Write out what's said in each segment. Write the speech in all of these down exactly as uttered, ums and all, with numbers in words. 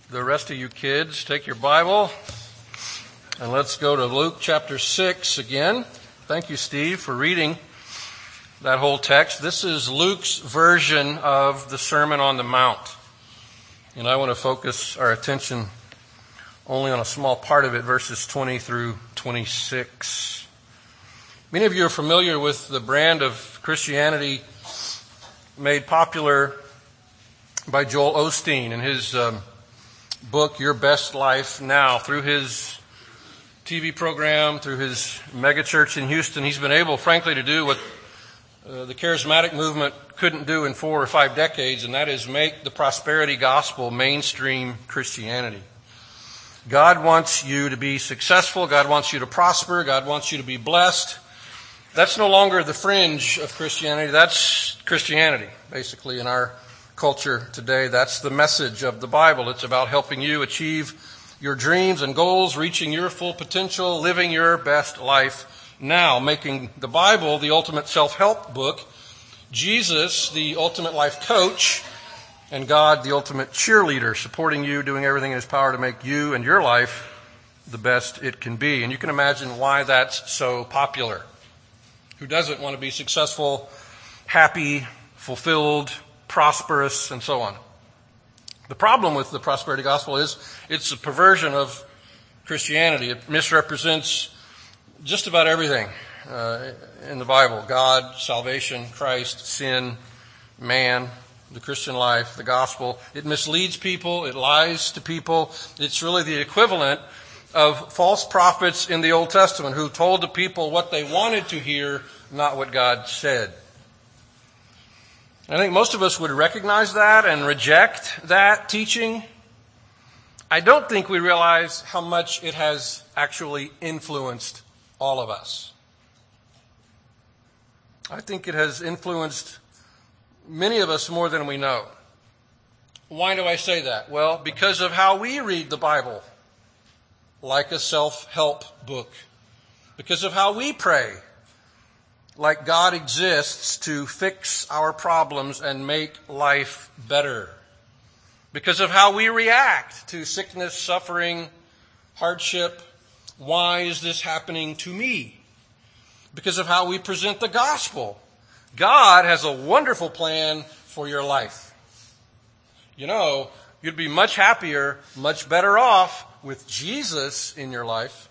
The rest of you kids, take your Bible and let's go to Luke chapter six again. Thank you, Steve, for reading that whole text. This is Luke's version of the Sermon on the Mount. And I want to focus our attention only on a small part of it, verses twenty through twenty-six. Many of you are familiar with the brand of Christianity made popular by Joel Osteen in his um, book, Your Best Life Now. Through his T V program, through his megachurch in Houston, he's been able, frankly, to do what uh, the charismatic movement couldn't do in four or five decades, and that is make the prosperity gospel mainstream Christianity. God wants you to be successful. God wants you to prosper. God wants you to be blessed. That's no longer the fringe of Christianity. That's Christianity, basically, in our culture today. That's the message of the Bible. It's about helping you achieve your dreams and goals, reaching your full potential, living your best life now, making the Bible the ultimate self-help book, Jesus the ultimate life coach, and God the ultimate cheerleader, supporting you, doing everything in His power to make you and your life the best it can be. And you can imagine why that's so popular. Who doesn't want to be successful, happy, fulfilled, prosperous, and so on? The problem with the prosperity gospel is it's a perversion of Christianity. It misrepresents just about everything uh, in the Bible: God, salvation, Christ, sin, man, the Christian life, the gospel. It misleads people. It lies to people. It's really the equivalent of false prophets in the Old Testament who told the people what they wanted to hear, not what God said. I think most of us would recognize that and reject that teaching. I don't think we realize how much it has actually influenced all of us. I think it has influenced many of us more than we know. Why do I say that? Well, because of how we read the Bible, like a self-help book. Because of how we pray, like God exists to fix our problems and make life better. Because of how we react to sickness, suffering, hardship. Why is this happening to me? Because of how we present the gospel. God has a wonderful plan for your life. You know, you'd be much happier, much better off with Jesus in your life.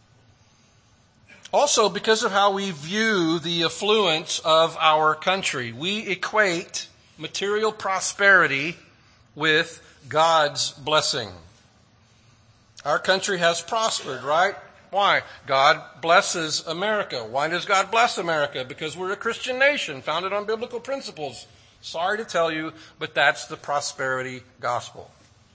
Also, because of how we view the affluence of our country. We equate material prosperity with God's blessing. Our country has prospered, right? Why? God blesses America. Why does God bless America? Because we're a Christian nation founded on biblical principles. Sorry to tell you, but that's the prosperity gospel.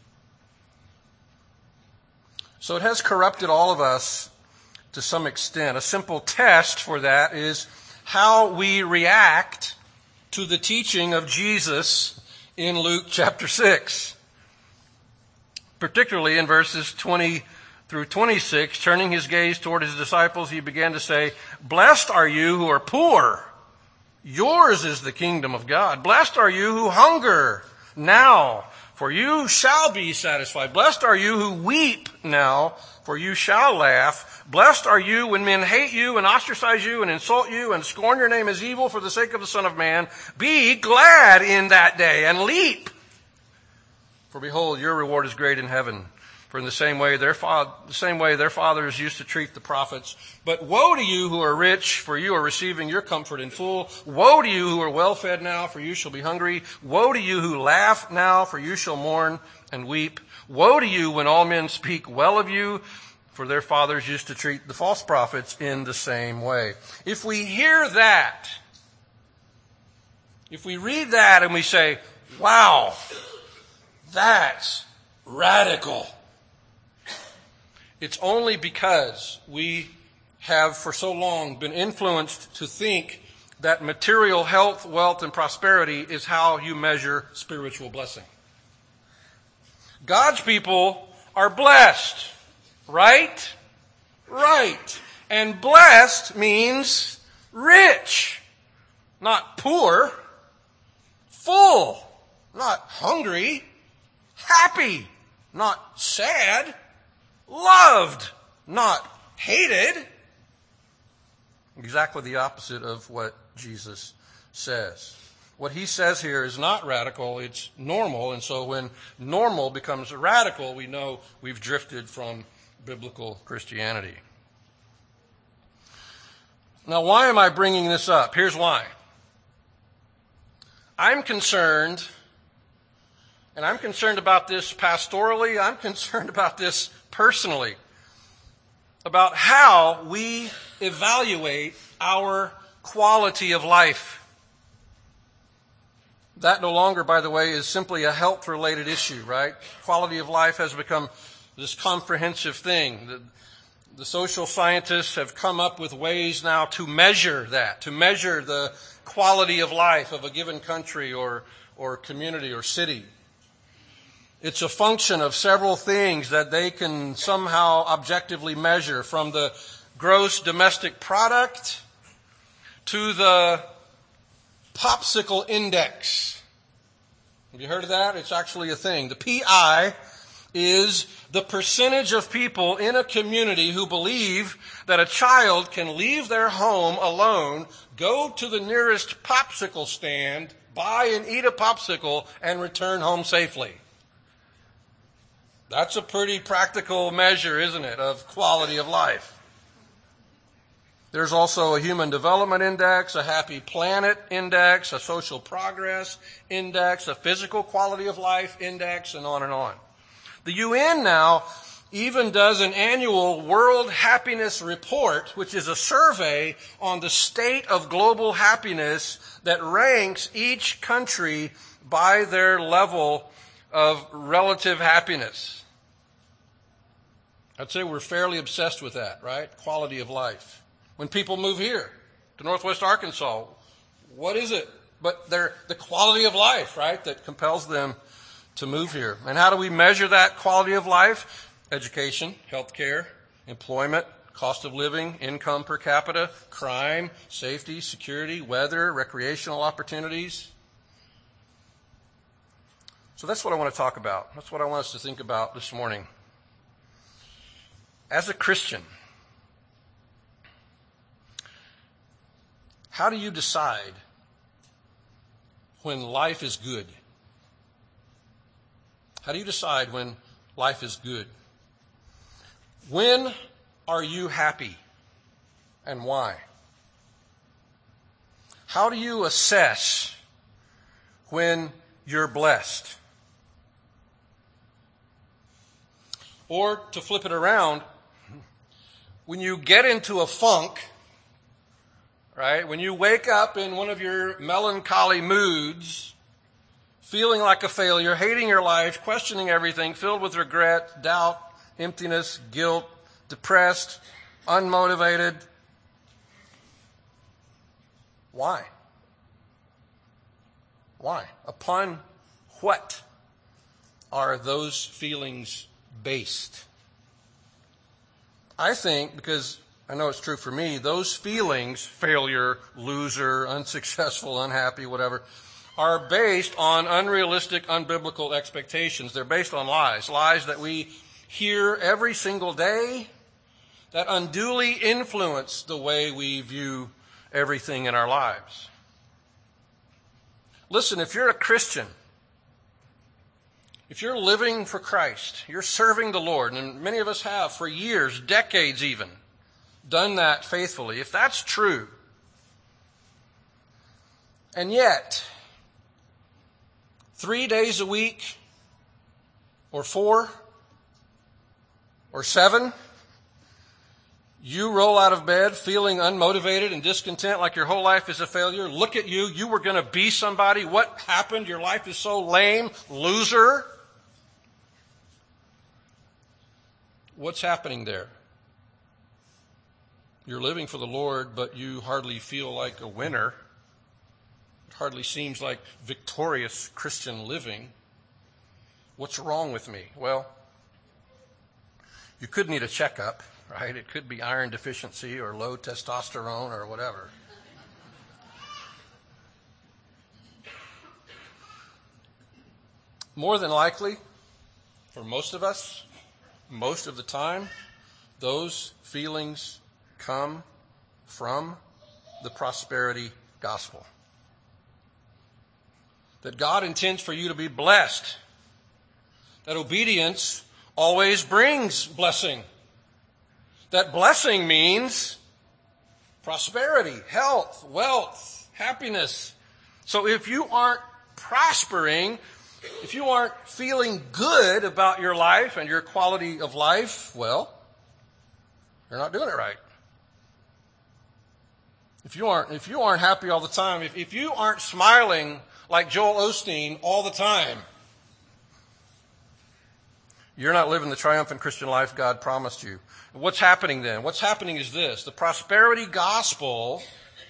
So it has corrupted all of us to some extent. A simple test for that is how we react to the teaching of Jesus in Luke chapter six. Particularly in verses twenty through twenty-six, turning his gaze toward his disciples, he began to say, "Blessed are you who are poor. Yours is the kingdom of God. Blessed are you who hunger now, for you shall be satisfied. Blessed are you who weep now, for you shall laugh. Blessed are you when men hate you and ostracize you and insult you and scorn your name as evil for the sake of the Son of Man. Be glad in that day and leap. For behold, your reward is great in heaven. For in the same way their fa- the same way their fathers used to treat the prophets. But woe to you who are rich, for you are receiving your comfort in full. Woe to you who are well fed now, for you shall be hungry. Woe to you who laugh now, for you shall mourn and weep. Woe to you when all men speak well of you, for their fathers used to treat the false prophets in the same way." If we hear that, if we read that and we say, "Wow, that's radical," it's only because we have for so long been influenced to think that material health, wealth, and prosperity is how you measure spiritual blessing. God's people are blessed, right? Right. And blessed means rich, not poor, full, not hungry, happy, not sad, loved, not hated. Exactly the opposite of what Jesus says. What he says here is not radical, it's normal. And so when normal becomes radical, we know we've drifted from biblical Christianity. Now, why am I bringing this up? Here's why. I'm concerned, and I'm concerned about this pastorally, I'm concerned about this personally, about how we evaluate our quality of life. That no longer, by the way, is simply a health-related issue, right? Quality of life has become this comprehensive thing. The, the social scientists have come up with ways now to measure that, to measure the quality of life of a given country or, or community or city. It's a function of several things that they can somehow objectively measure, from the gross domestic product to the popsicle index. Have you heard of that? It's actually a thing. The P I is the percentage of people in a community who believe that a child can leave their home alone, go to the nearest popsicle stand, buy and eat a popsicle, and return home safely. That's a pretty practical measure, isn't it, of quality of life. There's also a human development index, a happy planet index, a social progress index, a physical quality of life index, and on and on. The U N now even does an annual World Happiness Report, which is a survey on the state of global happiness that ranks each country by their level of relative happiness. I'd say we're fairly obsessed with that, right? Quality of life. When people move here to Northwest Arkansas, what is it but their the quality of life, right, that compels them to move here? And how do we measure that quality of life? Education, healthcare, employment, cost of living, income per capita, crime, safety, security, weather, recreational opportunities. So that's what I want to talk about. That's what I want us to think about this morning. As a Christian, how do you decide when life is good? How do you decide when life is good? When are you happy and why? How do you assess when you're blessed? Or to flip it around, when you get into a funk, right? When you wake up in one of your melancholy moods, feeling like a failure, hating your life, questioning everything, filled with regret, doubt, emptiness, guilt, depressed, unmotivated. Why? Why? Upon what are those feelings based? I think, because I know it's true for me, those feelings, failure, loser, unsuccessful, unhappy, whatever, are based on unrealistic, unbiblical expectations. They're based on lies, lies that we hear every single day that unduly influence the way we view everything in our lives. Listen, if you're a Christian, if you're living for Christ, you're serving the Lord, and many of us have for years, decades even, done that faithfully. If that's true, and yet, three days a week, or four, or seven, you roll out of bed feeling unmotivated and discontent, like your whole life is a failure. Look at you. You were going to be somebody. What happened? Your life is so lame. Loser. What's happening there? You're living for the Lord, but you hardly feel like a winner. It hardly seems like victorious Christian living. What's wrong with me? Well, you could need a checkup, right? It could be iron deficiency or low testosterone or whatever. More than likely, For most of us, most of the time, those feelings come from the prosperity gospel. That God intends for you to be blessed. That obedience always brings blessing. That blessing means prosperity, health, wealth, happiness. So if you aren't prospering, if you aren't feeling good about your life and your quality of life, well, you're not doing it right. If you aren't, if you aren't happy all the time, if, if you aren't smiling like Joel Osteen all the time, you're not living the triumphant Christian life God promised you. What's happening then? What's happening is this. The prosperity gospel,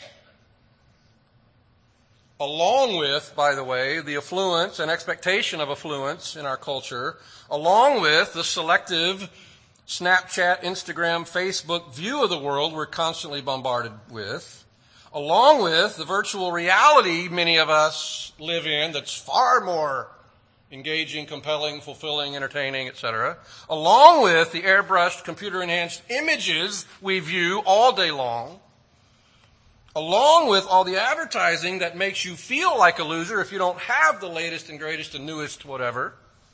along with, by the way, the affluence and expectation of affluence in our culture, along with the selective Snapchat, Instagram, Facebook view of the world we're constantly bombarded with, along with the virtual reality many of us live in that's far more engaging, compelling, fulfilling, entertaining, et cetera, along with the airbrushed, computer-enhanced images we view all day long, along with all the advertising that makes you feel like a loser if you don't have the latest and greatest and newest whatever,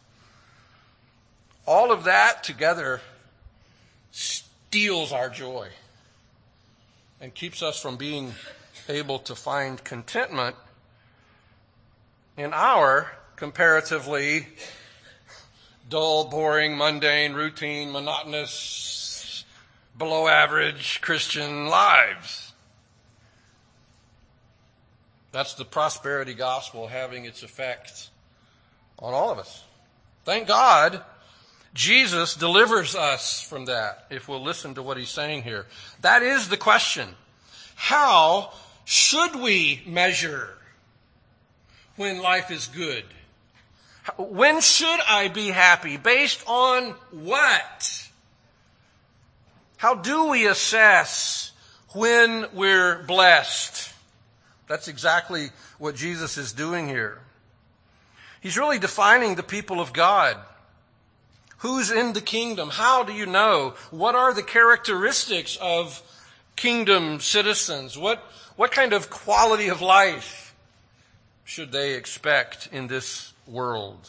all of that together steals our joy and keeps us from being able to find contentment in our comparatively dull, boring, mundane, routine, monotonous, below average Christian lives. That's the prosperity gospel having its effect on all of us. Thank God Jesus delivers us from that, if we'll listen to what he's saying here. That is the question. How should we measure when life is good? When should I be happy? Based on what? How do we assess when we're blessed? That's exactly what Jesus is doing here. He's really defining the people of God. Who's in the kingdom? How do you know? What are the characteristics of kingdom citizens? What, what kind of quality of life should they expect in this world?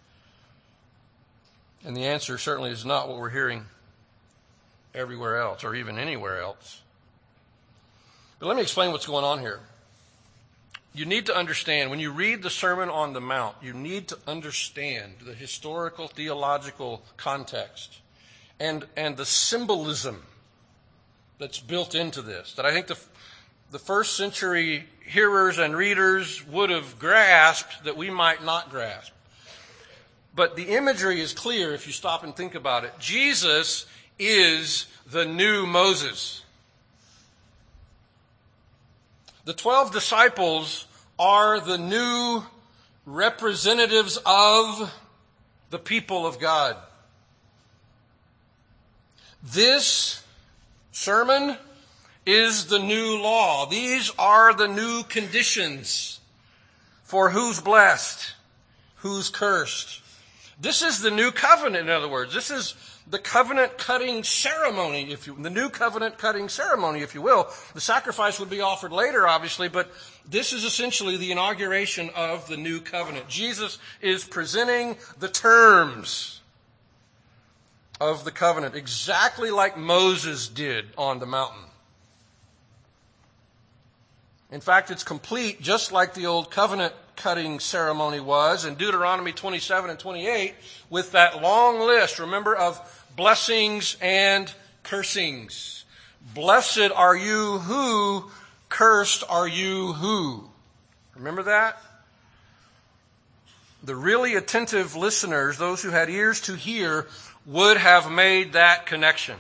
And the answer certainly is not what we're hearing everywhere else or even anywhere else. But let me explain what's going on here. You need to understand, when you read the Sermon on the Mount, you need to understand the historical, theological context and, and the symbolism that's built into this, that I think the, the first century hearers and readers would have grasped that we might not grasp. But the imagery is clear if you stop and think about it. Jesus is the new Moses. The twelve disciples are the new representatives of the people of God. This sermon is the new law. These are the new conditions for who's blessed, who's cursed. This is the new covenant, in other words. This is the covenant cutting ceremony, if you, the new covenant cutting ceremony, if you will. The sacrifice would be offered later, obviously, but this is essentially the inauguration of the new covenant. Jesus is presenting the terms of the covenant exactly like Moses did on the mountain. In fact, it's complete just like the old covenant cutting ceremony was in Deuteronomy twenty-seven and twenty-eight with that long list, remember, of blessings and cursings. Blessed are you who, cursed are you who. Remember that? The really attentive listeners, those who had ears to hear, would have made that connection.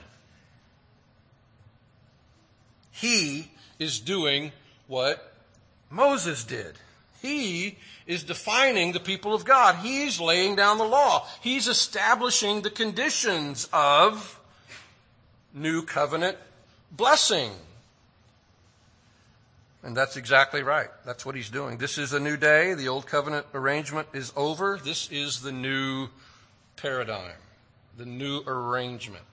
He is doing what Moses did. He is defining the people of God. He's laying down the law. He's establishing the conditions of new covenant blessing. And that's exactly right. That's what he's doing. This is a new day. The old covenant arrangement is over. This is the new paradigm, the new arrangement.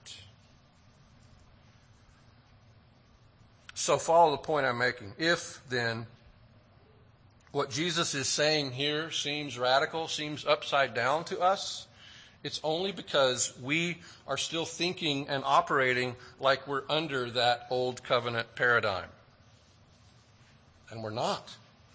So follow the point I'm making. If, then, what Jesus is saying here seems radical, seems upside down to us, it's only because we are still thinking and operating like we're under that old covenant paradigm. And we're not.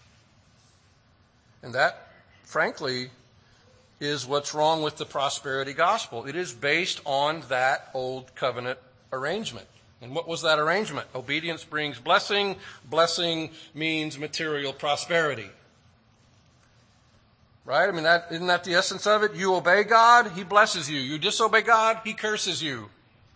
And that, frankly, is what's wrong with the prosperity gospel. It is based on that old covenant arrangement. And what was that arrangement? Obedience brings blessing. Blessing means material prosperity. Right? I mean, that, isn't that the essence of it? You obey God, He blesses you. You disobey God, He curses you.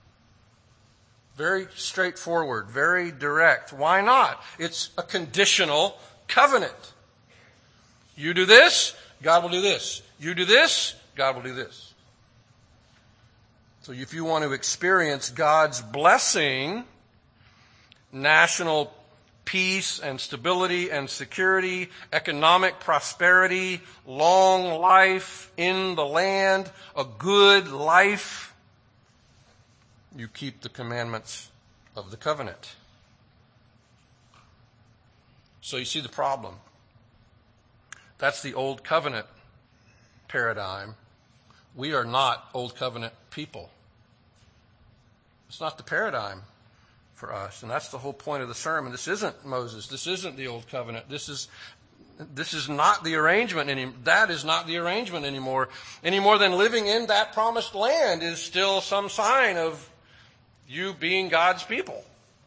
Very straightforward, very direct. Why not? It's a conditional covenant. You do this, God will do this. You do this, God will do this. So if you want to experience God's blessing, national peace and stability and security, economic prosperity, long life in the land, a good life, you keep the commandments of the covenant. So you see the problem. That's the old covenant paradigm. We are not old covenant people. It's not the paradigm for us. And that's the whole point of the sermon. This isn't Moses. This isn't the old covenant. This is this is not the arrangement any that is not the arrangement anymore. Any more than living in that promised land is still some sign of you being God's people.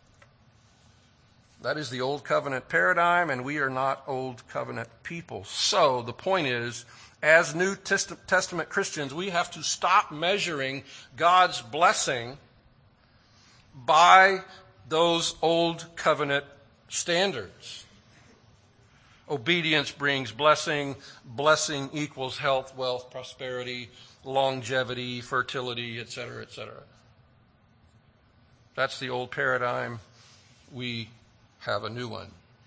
That is the old covenant paradigm, and we are not old covenant people. So the point is, as New Testament Christians, we have to stop measuring God's blessing by those old covenant standards. Obedience brings blessing. Blessing equals health, wealth, prosperity, longevity, fertility, et cetera, et cetera. That's the old paradigm. We have a new one.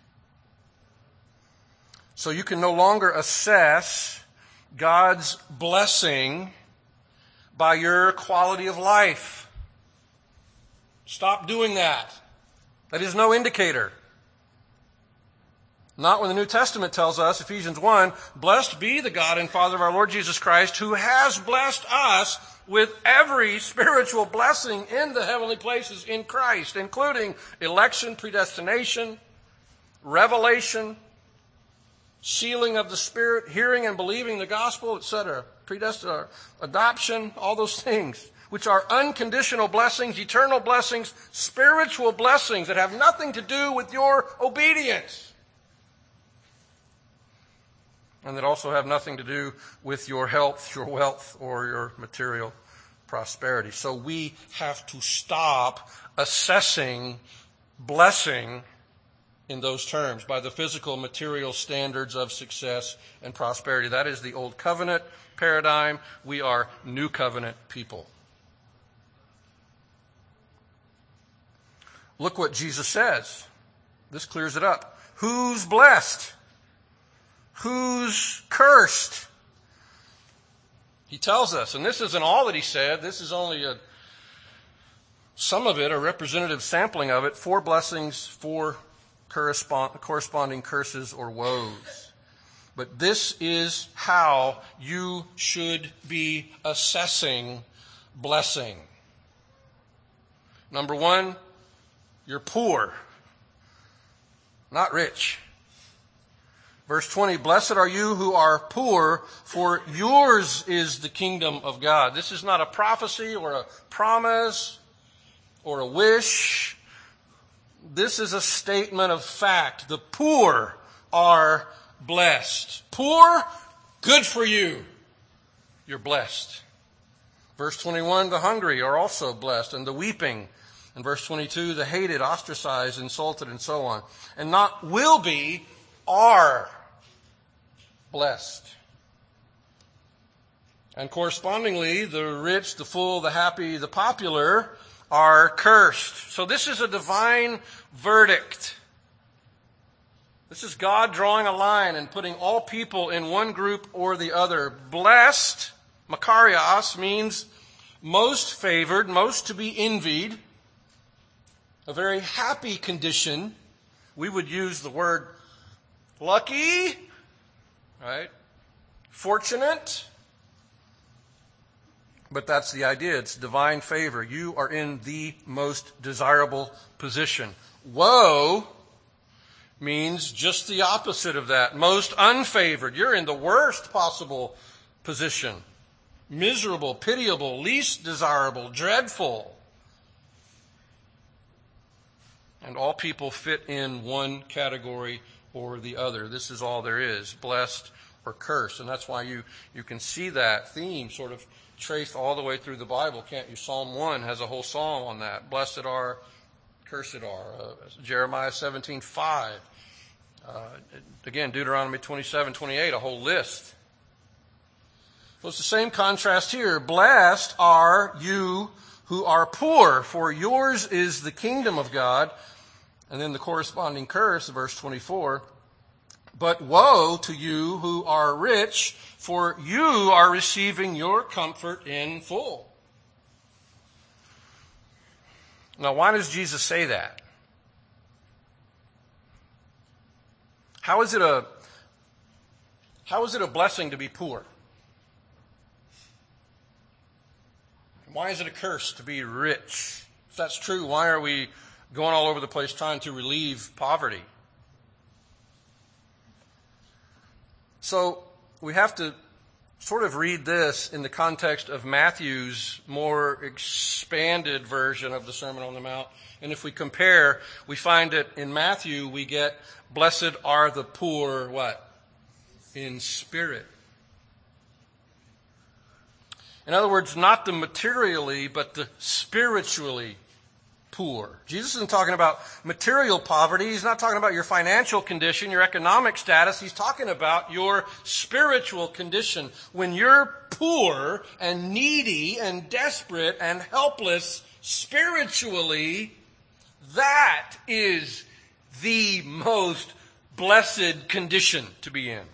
So you can no longer assess God's blessing by your quality of life. Stop doing that. That is no indicator. Not when the New Testament tells us, Ephesians one, blessed be the God and Father of our Lord Jesus Christ, who has blessed us with every spiritual blessing in the heavenly places in Christ, including election, predestination, revelation, sealing of the Spirit, hearing and believing the gospel, et cetera. Predestination, adoption, all those things, which are unconditional blessings, eternal blessings, spiritual blessings that have nothing to do with your obedience. And that also have nothing to do with your health, your wealth, or your material prosperity. So we have to stop assessing blessing in those terms by the physical, material standards of success and prosperity. That is the old covenant paradigm. We are new covenant people. Look what Jesus says. This clears it up. Who's blessed? Who's cursed? He tells us, and this isn't all that he said. This is only a, some of it, a representative sampling of it. Four blessings, four correspond, corresponding curses or woes. But this is how you should be assessing blessing. Number one, you're poor, not rich. Verse twenty, blessed are you who are poor, for yours is the kingdom of God. This is not a prophecy or a promise or a wish. This is a statement of fact. The poor are blessed. Poor, good for you. You're blessed. Verse twenty-one, the hungry are also blessed, and the weeping. And verse twenty-two, the hated, ostracized, insulted, and so on. And not will be, are blessed. And correspondingly, the rich, the full, the happy, the popular are cursed. So this is a divine verdict. This is God drawing a line and putting all people in one group or the other. Blessed Makarios means most favored, most to be envied, a very happy condition. We would use the word lucky, right? Fortunate. But that's the idea. It's divine favor. You are in the most desirable position. Woe means just the opposite of that. Most unfavored. You're in the worst possible position. Miserable, pitiable, least desirable, dreadful. And all people fit in one category or the other. This is all there is. Blessed or cursed. And that's why you, you can see that theme sort of traced all the way through the Bible, can't you? Psalm one has a whole psalm on that. Blessed are, cursed are. Uh, Jeremiah seventeen five. Uh, again, Deuteronomy twenty-seven twenty-eight, a whole list. Well, it's the same contrast here. Blessed are you who are poor, for yours is the kingdom of God. And then the corresponding curse, verse twenty-four. But woe to you who are rich, for you are receiving your comfort in full. Now, why does Jesus say that? How is it a, how is it a blessing to be poor? Why is it a curse to be rich? If that's true, why are we going all over the place trying to relieve poverty? So we have to sort of read this in the context of Matthew's more expanded version of the Sermon on the Mount. And if we compare, we find that in Matthew we get, blessed are the poor, what? In spirit. In other words, not the materially, but the spiritually poor. Jesus isn't talking about material poverty. He's not talking about your financial condition, your economic status. He's talking about your spiritual condition. When you're poor and needy and desperate and helpless spiritually, that is the most blessed condition to be in.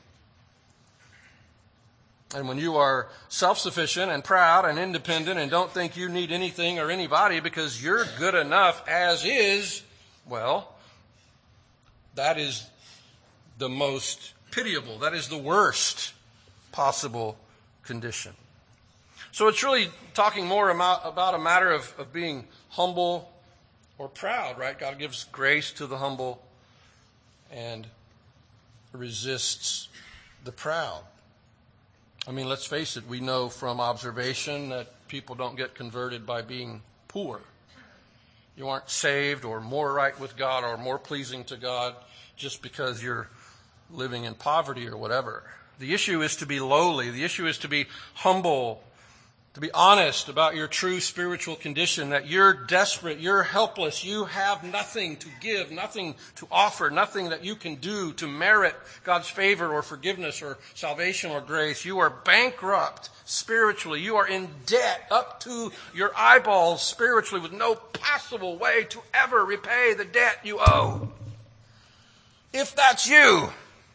And when you are self-sufficient and proud and independent and don't think you need anything or anybody because you're good enough as is, well, that is the most pitiable. That is the worst possible condition. So it's really talking more about, about a matter of, of being humble or proud, right? God gives grace to the humble and resists the proud. I mean, let's face it, we know from observation that people don't get converted by being poor. You aren't saved or more right with God or more pleasing to God just because you're living in poverty or whatever. The issue is to be lowly. The issue is to be humble, to be honest about your true spiritual condition, that you're desperate, you're helpless, you have nothing to give, nothing to offer, nothing that you can do to merit God's favor or forgiveness or salvation or grace. You are bankrupt spiritually. You are in debt up to your eyeballs spiritually with no possible way to ever repay the debt you owe. If that's you,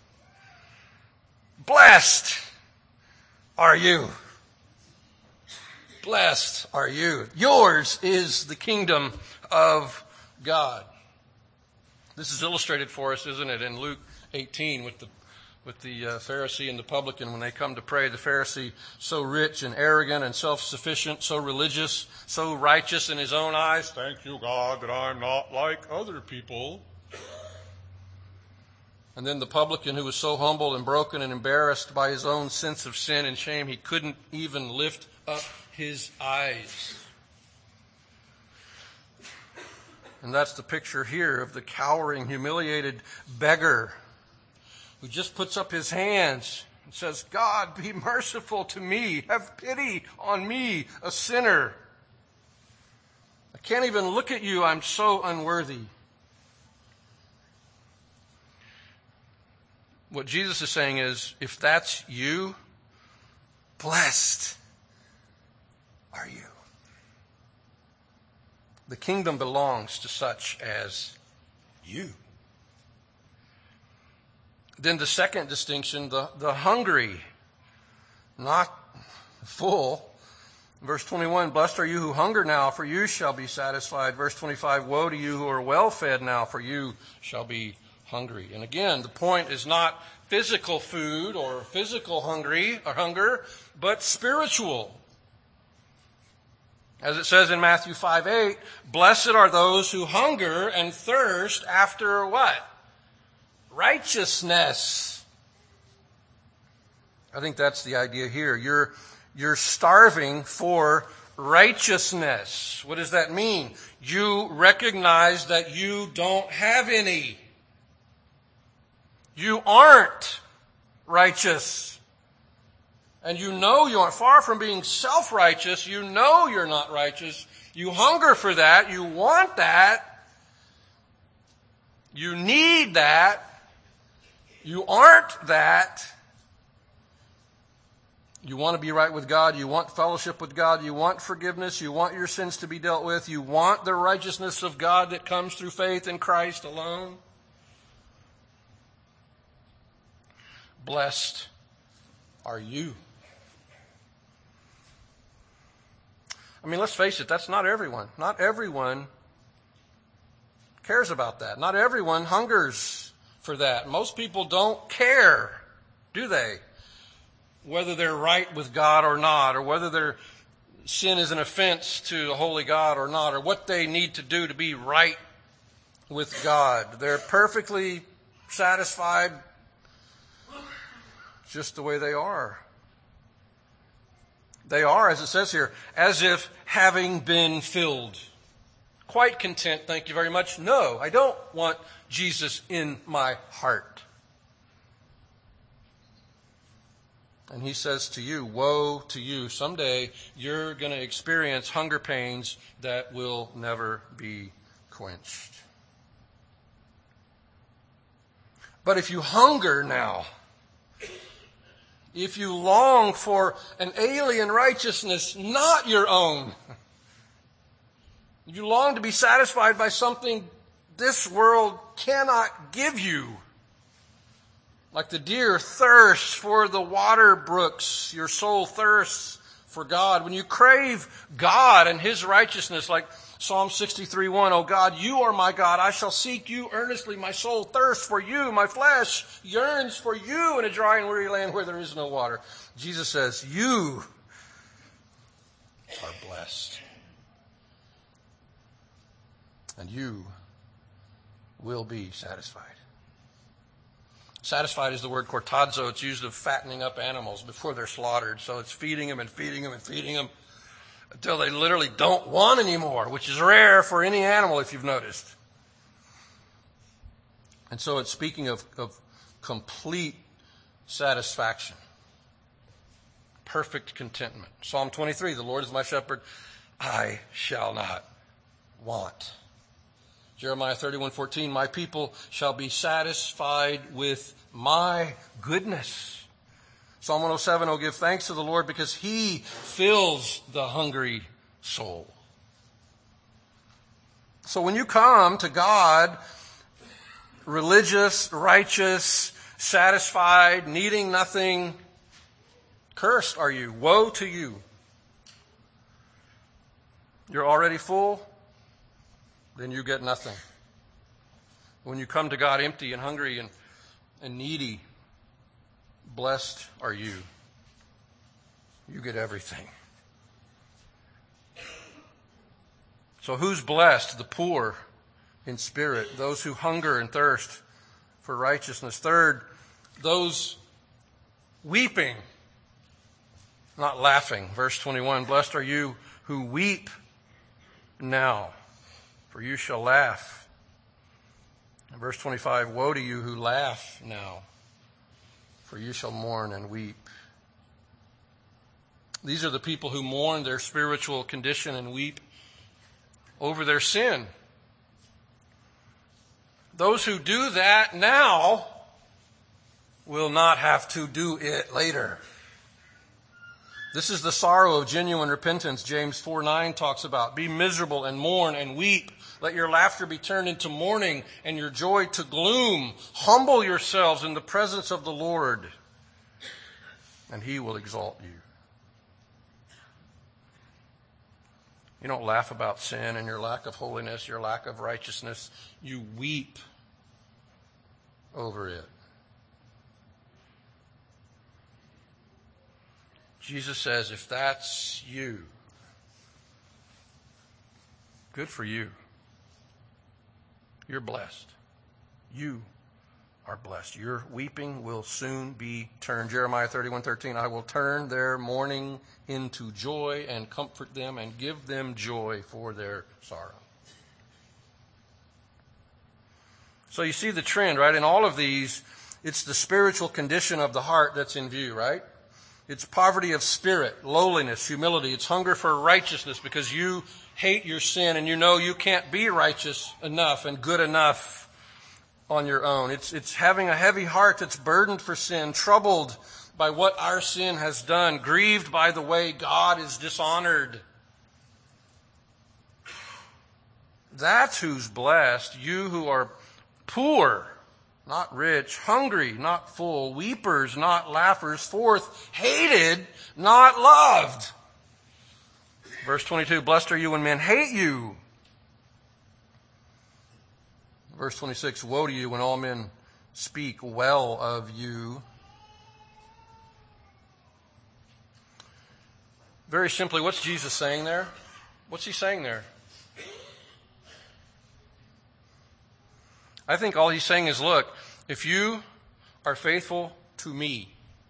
blessed are you. Blessed are you. Yours is the kingdom of God. This is illustrated for us, isn't it, in Luke eighteen with the with the uh, Pharisee and the publican when they come to pray. The Pharisee, so rich and arrogant and self-sufficient, so religious, so righteous in his own eyes. Thank you, God, that I'm not like other people. And then the publican who was so humble and broken and embarrassed by his own sense of sin and shame, he couldn't even lift up his eyes. And that's the picture here of the cowering, humiliated beggar who just puts up his hands and says, God, be merciful to me. Have pity on me, a sinner. I can't even look at you. I'm so unworthy. What Jesus is saying is, if that's you, blessed are you. The kingdom belongs to such as you. Then the second distinction, the, the hungry, not full. Verse twenty-one, blessed are you who hunger now, for you shall be satisfied. Verse twenty-five, woe to you who are well fed now, for you shall be hungry. And again, the point is not physical food or physical hungry or hunger, but spiritual. As it says in Matthew five eight, blessed are those who hunger and thirst after what? Righteousness. I think that's the idea here. You're, you're starving for righteousness. What does that mean? You recognize that you don't have any. You aren't righteous. And you know you aren't. Far from being self-righteous, you know you're not righteous. You hunger for that. You want that. You need that. You aren't that. You want to be right with God. You want fellowship with God. You want forgiveness. You want your sins to be dealt with. You want the righteousness of God that comes through faith in Christ alone. Blessed are you. I mean, let's face it, that's not everyone. Not everyone cares about that. Not everyone hungers for that. Most people don't care, do they? Whether they're right with God or not, or whether their sin is an offense to a holy God or not, or what they need to do to be right with God. They're perfectly satisfied just the way they are. They are, as it says here, as if having been filled. Quite content, thank you very much. No, I don't want Jesus in my heart. And he says to you, woe to you. Someday you're going to experience hunger pains that will never be quenched. But if you hunger now, if you long for an alien righteousness not your own, you long to be satisfied by something this world cannot give you, like the deer thirsts for the water brooks, your soul thirsts for God. When you crave God and His righteousness, like Psalm sixty-three one, O God, you are my God. I shall seek you earnestly. My soul thirsts for you. My flesh yearns for you in a dry and weary land where there is no water. Jesus says, you are blessed. And you will be satisfied. Satisfied is the word cortazo. It's used of fattening up animals before they're slaughtered. So it's feeding them and feeding them and feeding them until they literally don't want anymore, which is rare for any animal if you've noticed. And so it's speaking of, of complete satisfaction. Perfect contentment. Psalm twenty-three, the Lord is my shepherd, I shall not want. Jeremiah thirty-one fourteen, my people shall be satisfied with my goodness. Psalm one oh seven, oh, give thanks to the Lord because He fills the hungry soul. So when you come to God, religious, righteous, satisfied, needing nothing, cursed are you, woe to you. You're already full, then you get nothing. When you come to God empty and hungry and, and needy, blessed are you. You get everything. So who's blessed? The poor in spirit, those who hunger and thirst for righteousness. Third, those weeping, not laughing. Verse twenty-one, blessed are you who weep now, for you shall laugh. And verse twenty-five, woe to you who laugh now, for you shall mourn and weep. These are the people who mourn their spiritual condition and weep over their sin. Those who do that now will not have to do it later. This is the sorrow of genuine repentance. James four nine talks about, be miserable and mourn and weep. Let your laughter be turned into mourning and your joy to gloom. Humble yourselves in the presence of the Lord, and He will exalt you. You don't laugh about sin and your lack of holiness, your lack of righteousness. You weep over it. Jesus says, if that's you, good for you. You're blessed. You are blessed. Your weeping will soon be turned. Jeremiah thirty-one thirteen, I will turn their mourning into joy and comfort them and give them joy for their sorrow. So you see the trend, right? In all of these, it's the spiritual condition of the heart that's in view, right? It's poverty of spirit, lowliness, humility. It's hunger for righteousness because you hate your sin and you know you can't be righteous enough and good enough on your own. It's, it's having a heavy heart that's burdened for sin, troubled by what our sin has done, grieved by the way God is dishonored. That's who's blessed. You who are poor, not rich, hungry, not full, weepers, not laughers, fourth, hated, not loved. Verse twenty-two, blessed are you when men hate you. Verse twenty-six, woe to you when all men speak well of you. Very simply, what's Jesus saying there? What's he saying there? I think all he's saying is, look, if you are faithful to me,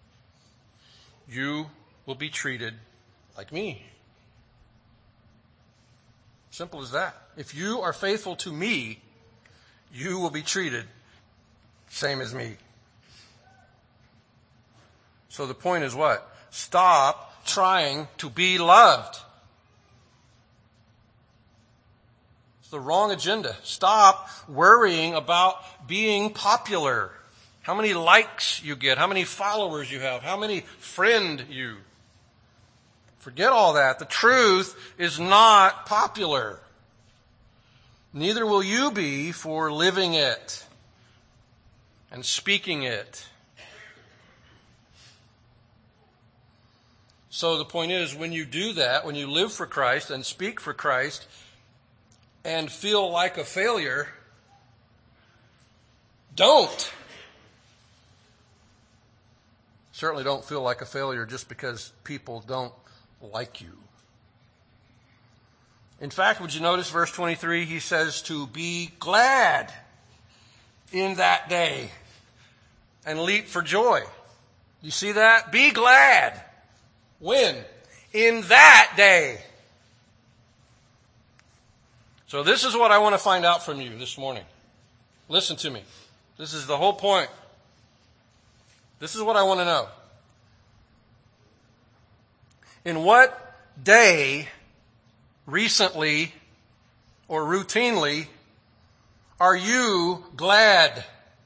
you will be treated like me. Simple as that. If you are faithful to me, you will be treated same as me. So the point is what? Stop trying to be loved. It's the wrong agenda. Stop worrying about being popular. How many likes you get, how many followers you have, how many friend you. Forget all that. The truth is not popular. Neither will you be for living it and speaking it. So the point is, when you do that, when you live for Christ and speak for Christ and feel like a failure, don't. Certainly don't feel like a failure just because people don't like you. In fact, would you notice verse twenty-three, he says to be glad in that day and leap for joy. You see that? Be glad. When? In that day. So this is what I want to find out from you this morning. Listen to me. This is the whole point. This is what I want to know. In what day, recently or routinely, are you glad?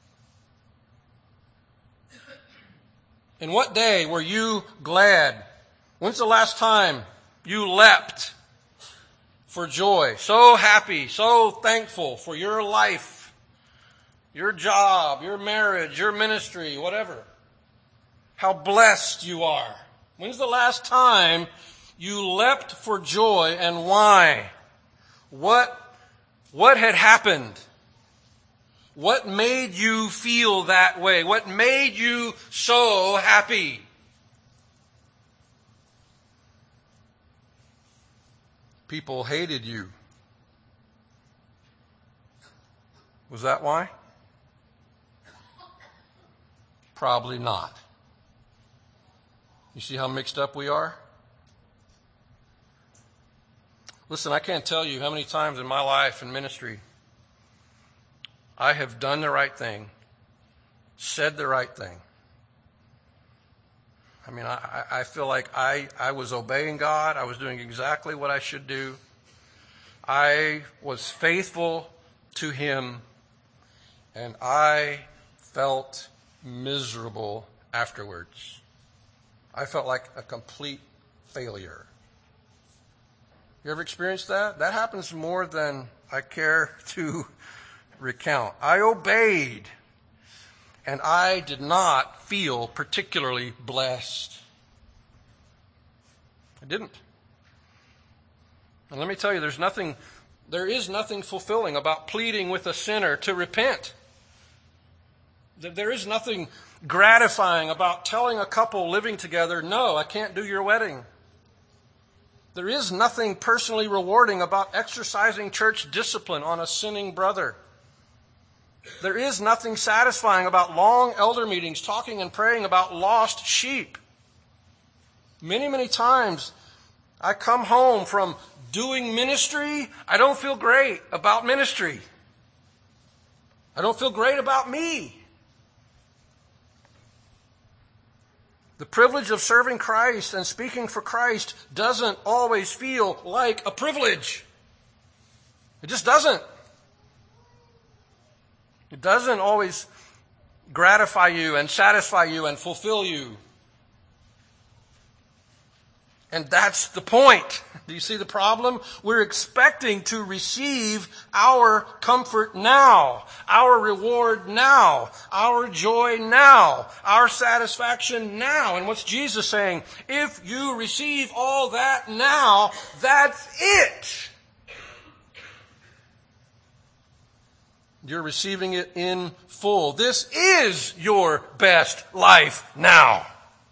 In what day were you glad? When's the last time you leapt for joy? So happy, so thankful for your life, your job, your marriage, your ministry, whatever. How blessed you are. When's the last time you leapt for joy and why? What, what had happened? What made you feel that way? What made you so happy? People hated you. Was that why? Probably not. You see how mixed up we are? Listen, I can't tell you how many times in my life and ministry I have done the right thing, said the right thing. I mean, I, I feel like I, I was obeying God. I was doing exactly what I should do. I was faithful to Him, and I felt miserable afterwards. I felt like a complete failure. You ever experienced that? That happens more than I care to recount. I obeyed, and I did not feel particularly blessed. I didn't. And let me tell you, there's nothing, there is nothing fulfilling about pleading with a sinner to repent. There is nothing gratifying about telling a couple living together, no, I can't do your wedding. There is nothing personally rewarding about exercising church discipline on a sinning brother. There is nothing satisfying about long elder meetings talking and praying about lost sheep. Many, many times I come home from doing ministry, I don't feel great about ministry. I don't feel great about me. The privilege of serving Christ and speaking for Christ doesn't always feel like a privilege. It just doesn't. It doesn't always gratify you and satisfy you and fulfill you. And that's the point. Do you see the problem? We're expecting to receive our comfort now, our reward now, our joy now, our satisfaction now. And what's Jesus saying? If you receive all that now, that's it. You're receiving it in full. This is your best life now.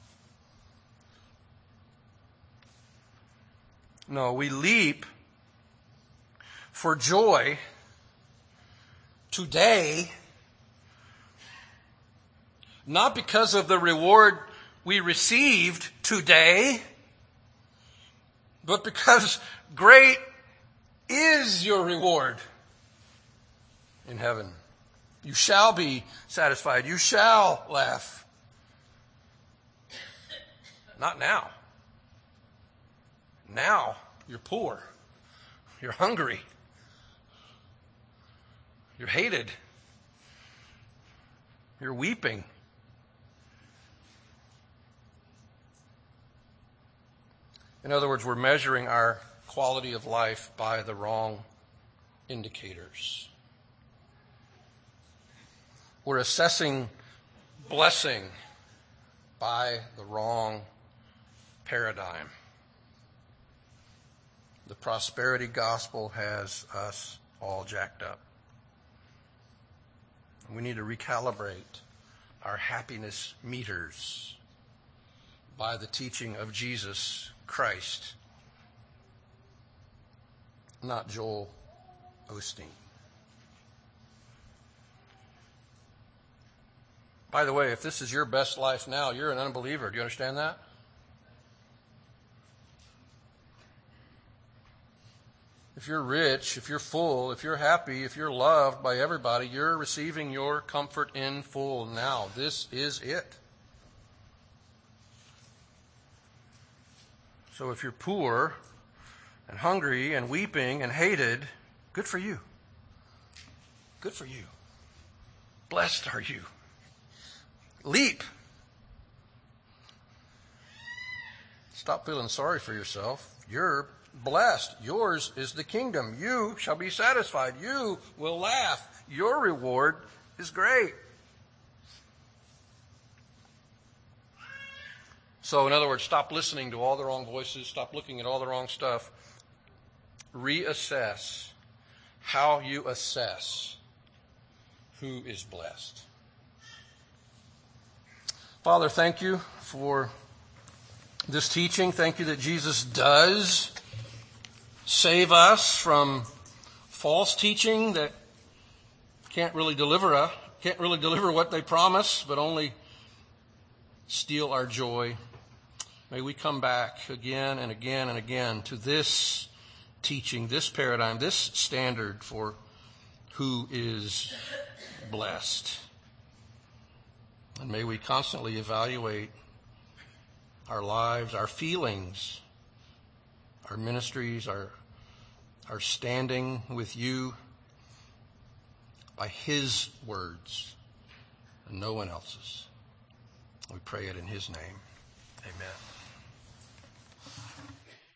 No, we leap for joy today, not because of the reward we received today, but because great is your reward in heaven. You shall be satisfied. You shall laugh. Not now. Now you're poor. You're hungry. You're hated. You're weeping. In other words, we're measuring our quality of life by the wrong indicators. We're assessing blessing by the wrong paradigm. The prosperity gospel has us all jacked up. We need to recalibrate our happiness meters by the teaching of Jesus Christ, not Joel Osteen. By the way, if this is your best life now, you're an unbeliever. Do you understand that? If you're rich, if you're full, if you're happy, if you're loved by everybody, you're receiving your comfort in full now. This is it. So if you're poor and hungry and weeping and hated, good for you. Good for you. Blessed are you. Leap. Stop feeling sorry for yourself. You're blessed. Yours is the kingdom. You shall be satisfied. You will laugh. Your reward is great. So, in other words, stop listening to all the wrong voices. Stop looking at all the wrong stuff. Reassess how you assess who is blessed. Father, thank you for this teaching. Thank you that Jesus does save us from false teaching that can't really deliver us, can't really deliver what they promise, but only steal our joy. May we come back again and again and again to this teaching, this paradigm, this standard for who is blessed. And may we constantly evaluate our lives, our feelings, our ministries, our, our standing with you by his words and no one else's. We pray it in his name. Amen.